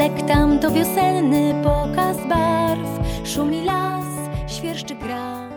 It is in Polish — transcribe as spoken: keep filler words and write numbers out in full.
Lek tam to wiosenny pokaz barw. Szumi las, świerszczy gra.